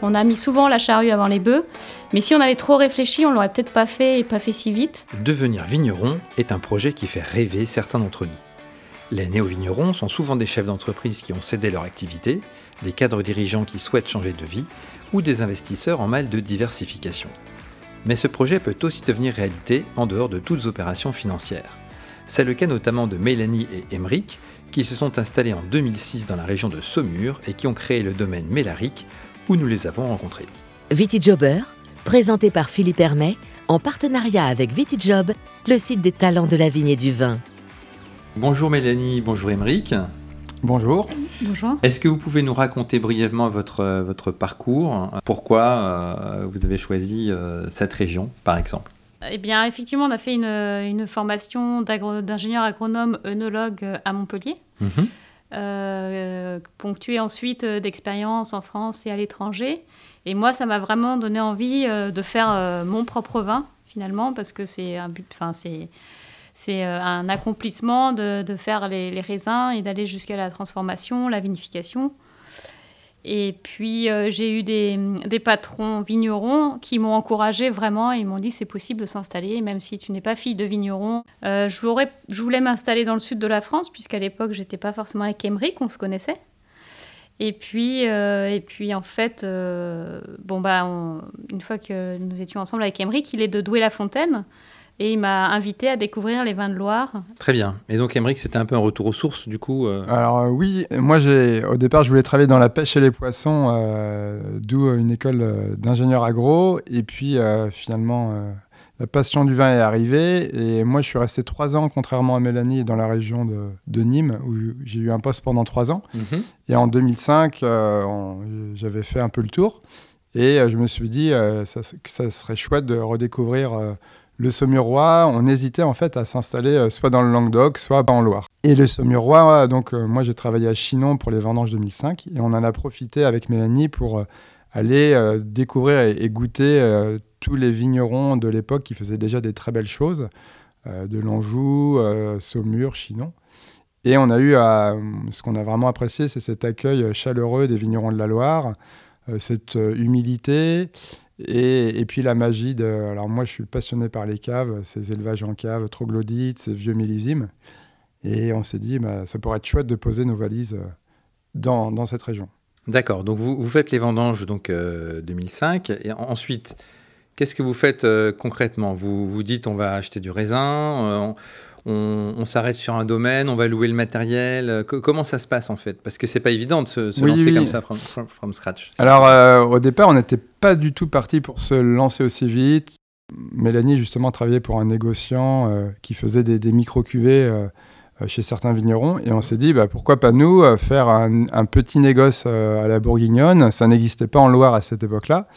On a mis souvent la charrue avant les bœufs, mais si on avait trop réfléchi, on l'aurait peut-être pas fait et pas fait si vite. Devenir vigneron est un projet qui fait rêver certains d'entre nous. Les néo-vignerons sont souvent des chefs d'entreprise qui ont cédé leur activité, des cadres dirigeants qui souhaitent changer de vie ou des investisseurs en mal de diversification. Mais ce projet peut aussi devenir réalité en dehors de toutes opérations financières. C'est le cas notamment de Mélanie et Émeric, qui se sont installés en 2006 dans la région de Saumur et qui ont créé le domaine Mélaric, où nous les avons rencontrés. Vitijobber, présenté par Philippe Hermet, en partenariat avec Vitijob, le site des talents de la vigne et du vin. Bonjour Mélanie, bonjour Émeric. Bonjour. Bonjour. Est-ce que vous pouvez nous raconter brièvement votre parcours ? Pourquoi vous avez choisi cette région, par exemple ? Eh bien, effectivement, on a fait une formation d'ingénieur agronome œnologue à Montpellier, ponctuée ensuite d'expériences en France et à l'étranger. Et moi, ça m'a vraiment donné envie de faire mon propre vin, finalement, parce que c'est un but, c'est un accomplissement de faire les raisins et d'aller jusqu'à la transformation, la vinification. Et puis, j'ai eu des patrons vignerons qui m'ont encouragée vraiment. Ils m'ont dit c'est possible de s'installer, même si tu n'es pas fille de vigneron. Je voulais m'installer dans le sud de la France, puisqu'à l'époque, je n'étais pas forcément avec Émeric, on se connaissait. Et puis en fait, une fois que nous étions ensemble avec Émeric, il est de Douai-la-Fontaine. Et il m'a invité à découvrir les vins de Loire. Très bien. Et donc, Émeric, c'était un peu un retour aux sources, du coup Alors oui, moi au départ, je voulais travailler dans la pêche et les poissons, d'où une école d'ingénieur agro. Et puis finalement, la passion du vin est arrivée. Et moi, je suis resté 3 ans, contrairement à Mélanie, dans la région de Nîmes, où j'ai eu un poste pendant 3 ans. Et en 2005, j'avais fait un peu le tour. Et je me suis dit que ça serait chouette de redécouvrir le Saumurois. On hésitait en fait à s'installer soit dans le Languedoc, soit en Loire. Et le Saumurois, donc moi j'ai travaillé à Chinon pour les vendanges 2005 et on en a profité avec Mélanie pour aller découvrir et goûter tous les vignerons de l'époque qui faisaient déjà des très belles choses, de l'Anjou, Saumur, Chinon. Et on a eu, ce qu'on a vraiment apprécié, c'est cet accueil chaleureux des vignerons de la Loire, cette humilité. Et puis la magie alors moi je suis passionné par les caves, ces élevages en cave, troglodytes, ces vieux millésimes. Et on s'est dit, ça pourrait être chouette de poser nos valises dans cette région. D'accord, donc vous faites les vendanges 2005. Et ensuite, qu'est-ce que vous faites concrètement ? Vous dites, on va acheter du raisin, on s'arrête sur un domaine, on va louer le matériel. Comment ça se passe en fait ? Parce que c'est pas évident de se lancer comme ça from scratch. Alors au départ, on n'était pas du tout parti pour se lancer aussi vite. Mélanie justement travaillait pour un négociant qui faisait des micro-cuvées chez certains vignerons. Et on s'est dit, pourquoi pas nous faire un petit négoce à la bourguignonne. Ça n'existait pas en Loire à cette époque-là.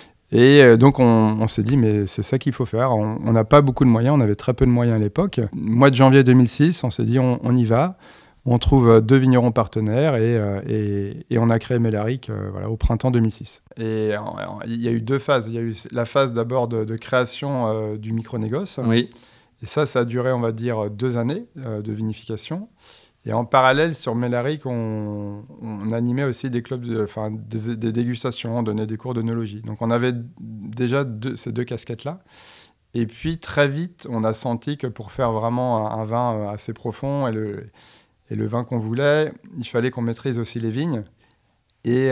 Et donc, on s'est dit, mais c'est ça qu'il faut faire. On n'a pas beaucoup de moyens, on avait très peu de moyens à l'époque. Mois de janvier 2006, on s'est dit, on y va. On trouve 2 vignerons partenaires et on a créé Mélaric au printemps 2006. Et il y a eu 2 phases. Il y a eu la phase d'abord de création du micro-négoce. Oui. Et ça a duré, on va dire, 2 années de vinification. Et en parallèle, sur Mélaric, on animait aussi des clubs, des dégustations, on donnait des cours d'œnologie. Donc on avait déjà ces 2 casquettes-là. Et puis très vite, on a senti que pour faire vraiment un vin assez profond et le vin qu'on voulait, il fallait qu'on maîtrise aussi les vignes. Et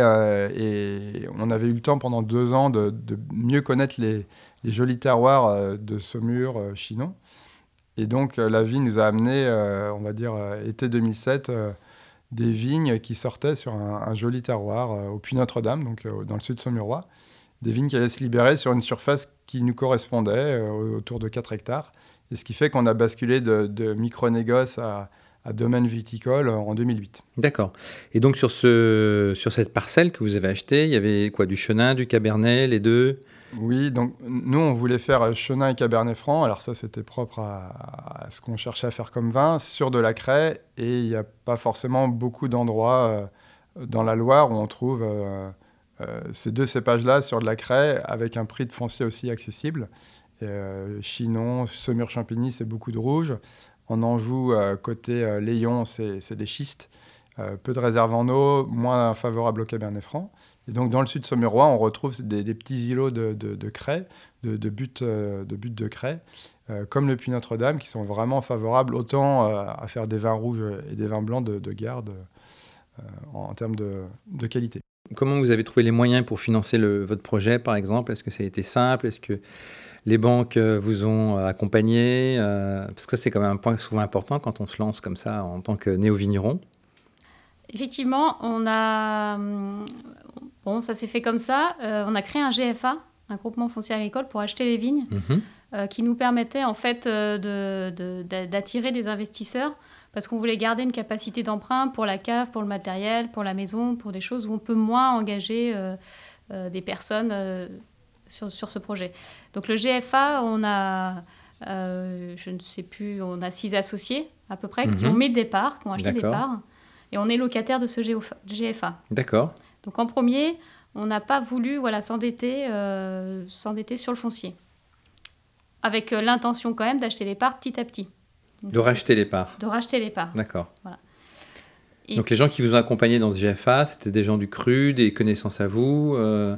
on avait eu le temps pendant 2 ans de mieux connaître les jolis terroirs de Saumur, Chinon. Et donc, la vie nous a amené, on va dire, été 2007, des vignes qui sortaient sur un joli terroir au Puy Notre-Dame, donc dans le sud Saumurois. Des vignes qui allaient se libérer sur une surface qui nous correspondait, autour de 4 hectares. Et ce qui fait qu'on a basculé de micro-négoce à domaine viticole en 2008. D'accord. Et donc, sur cette parcelle que vous avez achetée, il y avait quoi ? Du chenin, du cabernet, les deux ? Oui, donc nous, on voulait faire chenin et cabernet franc. Alors ça, c'était propre à ce qu'on cherchait à faire comme vin, sur de la craie. Et il n'y a pas forcément beaucoup d'endroits dans la Loire où on trouve ces 2 cépages-là sur de la craie, avec un prix de foncier aussi accessible. Chinon, Saumur-Champigny, c'est beaucoup de rouge. En Anjou, côté Léon, c'est des schistes. Peu de réserves en eau, moins favorable au cabernet franc. Et donc, dans le sud saumurois, on retrouve des petits îlots de craie, de buttes de craie, comme le Puy Notre-Dame, qui sont vraiment favorables autant à faire des vins rouges et des vins blancs de garde en termes de qualité. Comment vous avez trouvé les moyens pour financer votre projet, par exemple? Est-ce que ça a été simple? Est-ce que les banques vous ont accompagné? Parce que ça, c'est quand même un point souvent important quand on se lance comme ça en tant que néo-vigneron. Effectivement, ça s'est fait comme ça. On a créé un GFA, un groupement foncier agricole, pour acheter les vignes, qui nous permettait en fait d'attirer des investisseurs, parce qu'on voulait garder une capacité d'emprunt pour la cave, pour le matériel, pour la maison, pour des choses où on peut moins engager des personnes sur ce projet. Donc le GFA, on a 6 associés à peu près qui ont mis des parts, qui ont acheté des parts, et on est locataire de ce GFA. D'accord. Donc en premier, on n'a pas voulu s'endetter sur le foncier, avec l'intention quand même d'acheter les parts petit à petit. De racheter les parts. De racheter les parts. D'accord. Voilà. Donc les gens qui vous ont accompagné dans ce GFA, c'était des gens du cru, des connaissances à vous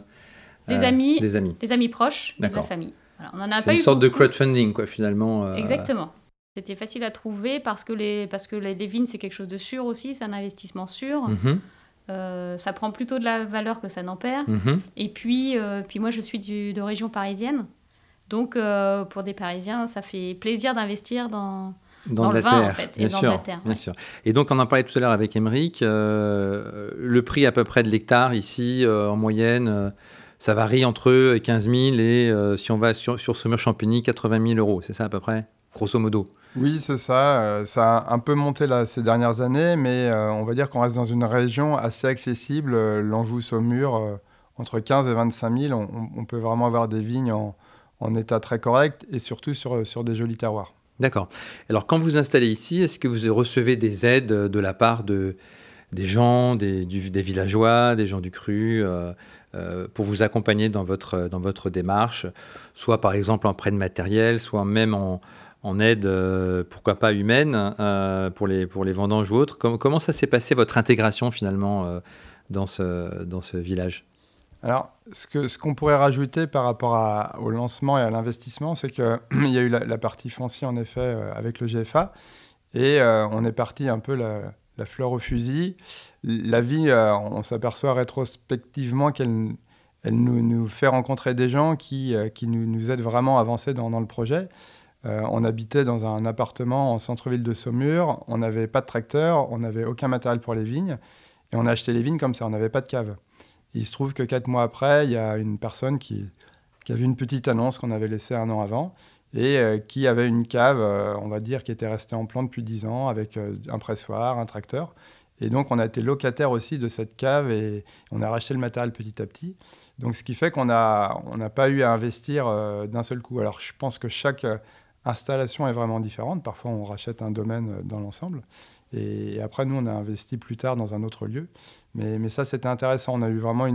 des amis. Des amis. Des amis proches, de la famille. Voilà. On en a pas eu une sorte beaucoup. de crowdfunding, quoi, finalement. Exactement. C'était facile à trouver parce que les vignes, c'est quelque chose de sûr aussi, c'est un investissement sûr. Ça prend plutôt de la valeur que ça n'en perd. Et puis moi, je suis de région parisienne. Donc, pour des Parisiens, ça fait plaisir d'investir dans le vin, terre, en fait, bien et sûr, dans la terre. Bien sûr. Et donc, on en parlait tout à l'heure avec Émeric. Le prix à peu près de l'hectare ici, en moyenne, ça varie entre 15 000 et, si on va sur Saumur-Champigny, 80 000 €. C'est ça à peu près, grosso modo? Oui, c'est ça. Ça a un peu monté là, ces dernières années, mais on va dire qu'on reste dans une région assez accessible. L'Anjou-Saumur, entre 15 et 25 000, on peut vraiment avoir des vignes en état très correct et surtout sur des jolis terroirs. D'accord. Alors, quand vous installez ici, est-ce que vous recevez des aides de la part des gens, des villageois, des gens du cru, pour vous accompagner dans votre démarche, soit par exemple en prêt de matériel, soit même en aide, pourquoi pas humaine, pour les vendanges ou autres? Comment ça s'est passé, votre intégration finalement dans ce village? Alors, ce qu'on pourrait rajouter par rapport au lancement et à l'investissement, c'est qu'il y a eu la partie foncière, en effet, avec le GFA, et on est parti un peu la fleur au fusil. La vie, on s'aperçoit rétrospectivement qu'elle nous fait rencontrer des gens qui nous aident vraiment à avancer dans le projet. On habitait dans un appartement en centre-ville de Saumur, on n'avait pas de tracteur, on n'avait aucun matériel pour les vignes, et on a acheté les vignes comme ça, on n'avait pas de cave. Il se trouve que 4 mois après, il y a une personne qui a vu une petite annonce qu'on avait laissée 1 an avant et qui avait une cave, on va dire, qui était restée en plan depuis 10 ans avec un pressoir, un tracteur. Et donc, on a été locataire aussi de cette cave et on a racheté le matériel petit à petit. Donc, ce qui fait qu'on n'a pas eu à investir d'un seul coup. Alors, je pense que chaque installation est vraiment différente. Parfois, on rachète un domaine dans l'ensemble. Et après, nous, on a investi plus tard dans un autre lieu. Mais ça, c'était intéressant. On a eu vraiment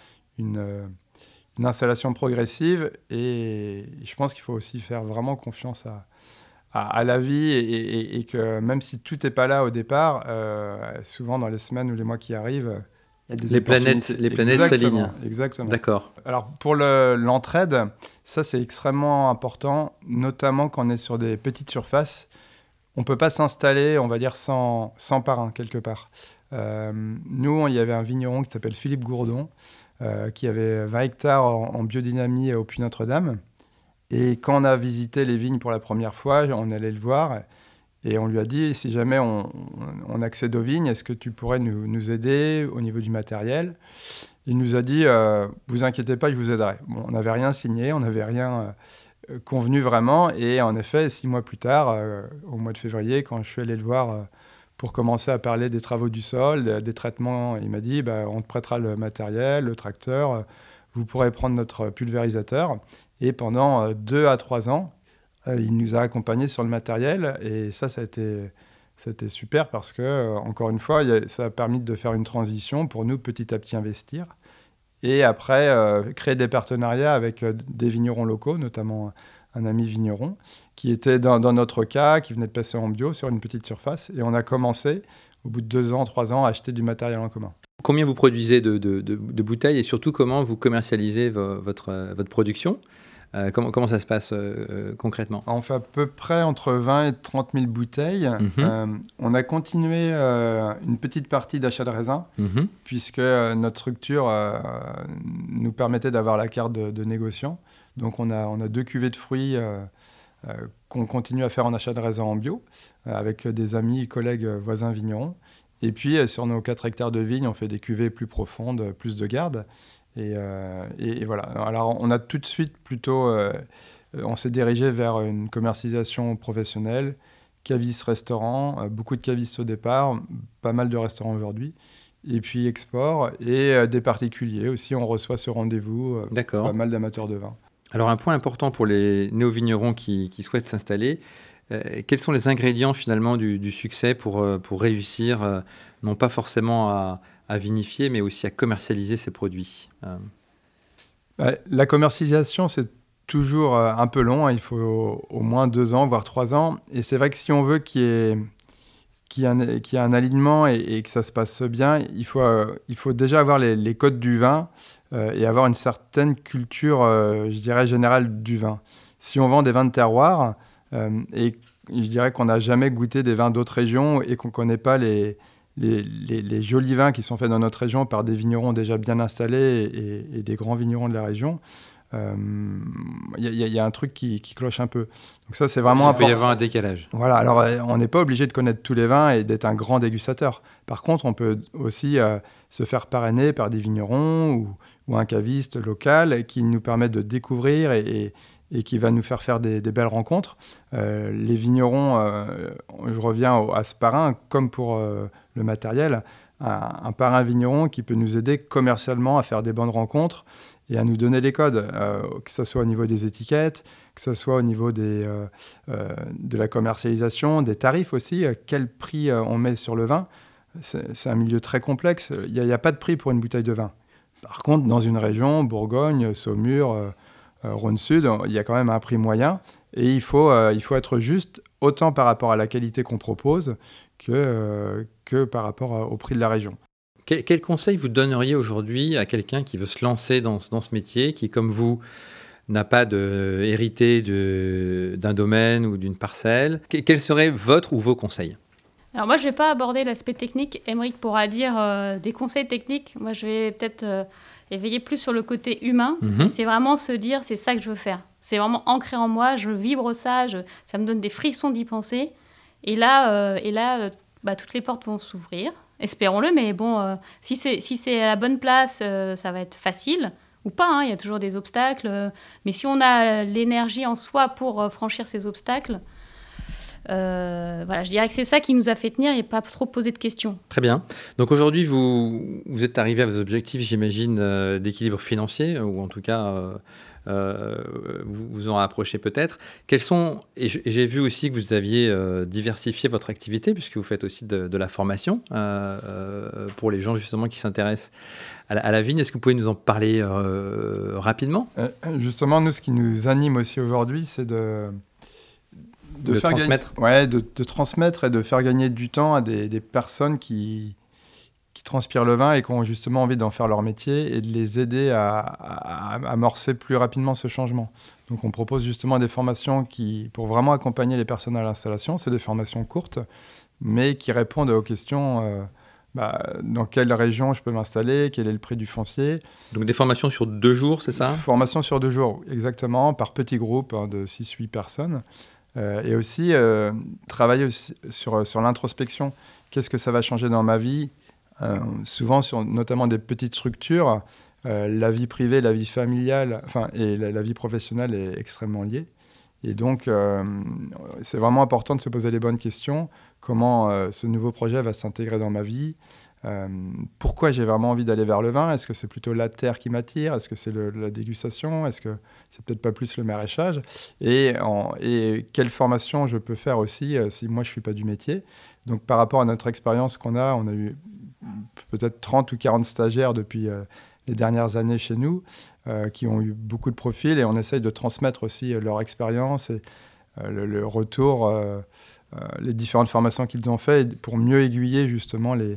une installation progressive. Et je pense qu'il faut aussi faire vraiment confiance à la vie. Et que même si tout n'est pas là au départ, souvent dans les semaines ou les mois qui arrivent, il y a des opportunités. Les planètes s'alignent. Exactement. D'accord. Alors, pour l'entraide, ça, c'est extrêmement important, notamment quand on est sur des petites surfaces. On ne peut pas s'installer, on va dire, sans parrain, quelque part. Nous, il y avait un vigneron qui s'appelle Philippe Gourdon, qui avait 20 hectares en biodynamie au Puy Notre-Dame. Et quand on a visité les vignes pour la première fois, on allait le voir et on lui a dit, si jamais on accède aux vignes, est-ce que tu pourrais nous aider au niveau du matériel? Il nous a dit, vous inquiétez pas, je vous aiderai. Bon, on n'avait rien signé, on n'avait rien convenu vraiment. Et en effet, 6 mois plus tard, au mois de février, quand je suis allé le voir pour commencer à parler des travaux du sol, des traitements, il m'a dit, on te prêtera le matériel, le tracteur, vous pourrez prendre notre pulvérisateur. Et pendant 2 à 3 ans, il nous a accompagnés sur le matériel. Et ça a été super parce que, encore une fois, ça a permis de faire une transition pour nous, petit à petit investir. Et après, créer des partenariats avec des vignerons locaux, notamment un ami vigneron, qui était dans notre cas, qui venait de passer en bio sur une petite surface. Et on a commencé, au bout de 2 ans, 3 ans, à acheter du matériel en commun. Combien vous produisez de bouteilles et surtout comment vous commercialisez votre production? Comment ça se passe concrètement? On fait à peu près entre 20 et 30 000 bouteilles. On a continué une petite partie d'achat de raisin, puisque notre structure nous permettait d'avoir la carte de négociant. Donc on a 2 cuvées de fruits qu'on continue à faire en achat de raisin en bio, avec des amis, collègues, voisins vignerons. Et puis sur nos 4 hectares de vignes, on fait des cuvées plus profondes, plus de garde. Et voilà. Alors, on a tout de suite plutôt... on s'est dirigé vers une commercialisation professionnelle, caviste-restaurant, beaucoup de cavistes au départ, pas mal de restaurants aujourd'hui, et puis export, et des particuliers aussi. On reçoit ce rendez-vous, pas mal d'amateurs de vin. Alors, un point important pour les néo-vignerons qui souhaitent s'installer, quels sont les ingrédients finalement du succès pour réussir, non pas forcément à vinifier, mais aussi à commercialiser ces produits? La commercialisation, c'est toujours un peu long. Il faut au moins 2 ans, voire 3 ans. Et c'est vrai que si on veut qu'il y ait un alignement et que ça se passe bien, il faut déjà avoir les codes du vin et avoir une certaine culture, je dirais, générale du vin. Si on vend des vins de terroir, et je dirais qu'on n'a jamais goûté des vins d'autres régions et qu'on ne connaît pas les jolis vins qui sont faits dans notre région par des vignerons déjà bien installés et des grands vignerons de la région, y a un truc qui cloche un peu. Donc ça, c'est vraiment important. Il peut y avoir un décalage. Voilà, alors on n'est pas obligé de connaître tous les vins et d'être un grand dégustateur. Par contre, on peut aussi se faire parrainer par des vignerons ou un caviste local qui nous permet de découvrir et qui va nous faire des belles rencontres. Les vignerons, je reviens à ce parrain, comme pour le matériel, un parrain vigneron qui peut nous aider commercialement à faire des bonnes rencontres et à nous donner les codes, que ce soit au niveau des étiquettes, que ce soit au niveau de la commercialisation, des tarifs aussi, quel prix on met sur le vin. C'est un milieu très complexe, il n'y a pas de prix pour une bouteille de vin. Par contre, dans une région, Bourgogne, Saumur, Rhône-Sud, il y a quand même un prix moyen et il faut être juste autant par rapport à la qualité qu'on propose que par rapport au prix de la région. Quel conseil vous donneriez aujourd'hui à quelqu'un qui veut se lancer dans ce métier, qui, comme vous, n'a pas hérité d'un domaine ou d'une parcelle? Quels seraient votre ou vos conseils? Alors moi, je ne vais pas aborder l'aspect technique. Émeric pourra dire des conseils techniques. Moi, je vais peut-être éveiller plus sur le côté humain. Et c'est vraiment se dire, c'est ça que je veux faire. C'est vraiment ancré en moi, je vibre ça, ça me donne des frissons d'y penser. Et là, toutes les portes vont s'ouvrir. Espérons-le, mais bon, si c'est à la bonne place, ça va être facile. Ou pas, hein, il y a toujours des obstacles. Mais si on a l'énergie en soi pour franchir ces obstacles, je dirais que c'est ça qui nous a fait tenir et pas trop poser de questions. Très bien. Donc aujourd'hui, vous êtes arrivé à vos objectifs, j'imagine, d'équilibre financier, ou en tout cas, vous en rapprochez peut-être. Quels sont, et j'ai vu aussi que vous aviez diversifié votre activité, puisque vous faites aussi de la formation pour les gens justement qui s'intéressent à la vigne. Est-ce que vous pouvez nous en parler rapidement? Justement, nous, ce qui nous anime aussi aujourd'hui, c'est de faire transmettre. De transmettre et de faire gagner du temps à des personnes qui transpirent le vin et qui ont justement envie d'en faire leur métier et de les aider à amorcer plus rapidement ce changement. Donc on propose justement des formations pour vraiment accompagner les personnes à l'installation. C'est des formations courtes, mais qui répondent aux questions dans quelle région je peux m'installer, quel est le prix du foncier. Donc des formations sur 2 jours, c'est ça? Formations sur 2 jours, exactement, par petits groupes de 6-8 personnes. Et aussi travailler aussi sur l'introspection. Qu'est-ce que ça va changer dans ma vie? Souvent, sur notamment des petites structures, la vie privée, la vie familiale et la vie professionnelle est extrêmement liée. Et donc, c'est vraiment important de se poser les bonnes questions. Comment ce nouveau projet va s'intégrer dans ma vie? Pourquoi j'ai vraiment envie d'aller vers le vin? Est-ce que c'est plutôt la terre qui m'attire? Est-ce que c'est la dégustation? Est-ce que c'est peut-être pas plus le maraîchage? Et quelle formation je peux faire aussi si moi je suis pas du métier? Donc par rapport à notre expérience qu'on a, on a eu peut-être 30 ou 40 stagiaires depuis les dernières années chez nous qui ont eu beaucoup de profils et on essaye de transmettre aussi leur expérience et le retour, les différentes formations qu'ils ont fait pour mieux aiguiller justement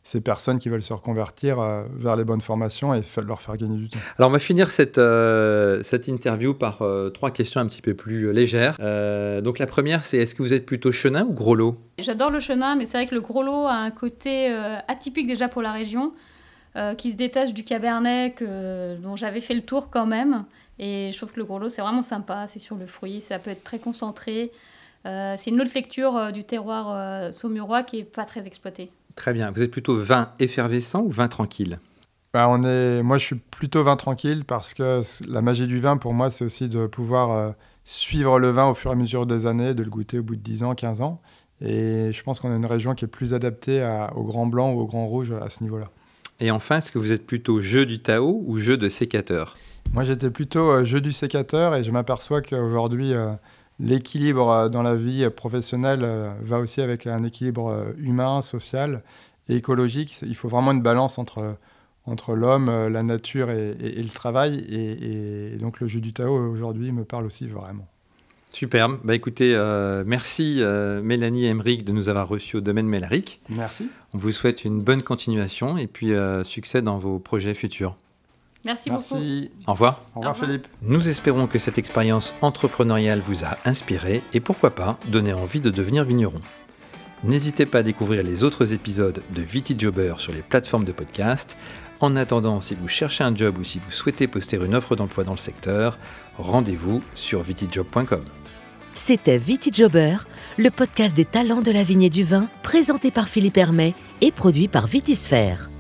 ces personnes qui veulent se reconvertir vers les bonnes formations et leur faire gagner du temps. Alors, on va finir cette interview par 3 questions un petit peu plus légères. Donc, la première, c'est est-ce que vous êtes plutôt chenin ou gros lot ? J'adore le chenin, mais c'est vrai que le gros lot a un côté atypique déjà pour la région, qui se détache du cabernet dont j'avais fait le tour quand même. Et je trouve que le gros lot, c'est vraiment sympa. C'est sur le fruit, ça peut être très concentré. C'est une autre lecture du terroir saumurois qui n'est pas très exploitée. Très bien. Vous êtes plutôt vin effervescent ou vin tranquille ? Moi, je suis plutôt vin tranquille parce que la magie du vin, pour moi, c'est aussi de pouvoir suivre le vin au fur et à mesure des années, de le goûter au bout de 10 ans, 15 ans. Et je pense qu'on a une région qui est plus adaptée au grand blanc ou au grand rouge à ce niveau-là. Et enfin, est-ce que vous êtes plutôt jeu du Tao ou jeu de sécateur ? Moi, j'étais plutôt jeu du sécateur et je m'aperçois qu'aujourd'hui, l'équilibre dans la vie professionnelle va aussi avec un équilibre humain, social et écologique. Il faut vraiment une balance entre l'homme, la nature et le travail. Et donc, le jeu du Tao, aujourd'hui, me parle aussi vraiment. Superbe. Écoutez, merci Mélanie et Aymeric de nous avoir reçus au domaine Mellaric. Merci. On vous souhaite une bonne continuation et puis succès dans vos projets futurs. Merci beaucoup. Au revoir. Au revoir Philippe. Nous espérons que cette expérience entrepreneuriale vous a inspiré et pourquoi pas donné envie de devenir vigneron. N'hésitez pas à découvrir les autres épisodes de VitiJobber sur les plateformes de podcast. En attendant, si vous cherchez un job ou si vous souhaitez poster une offre d'emploi dans le secteur, rendez-vous sur vitijob.com. C'était VitiJobber, le podcast des talents de la vigne et du vin, présenté par Philippe Hermet et produit par Vitisphère.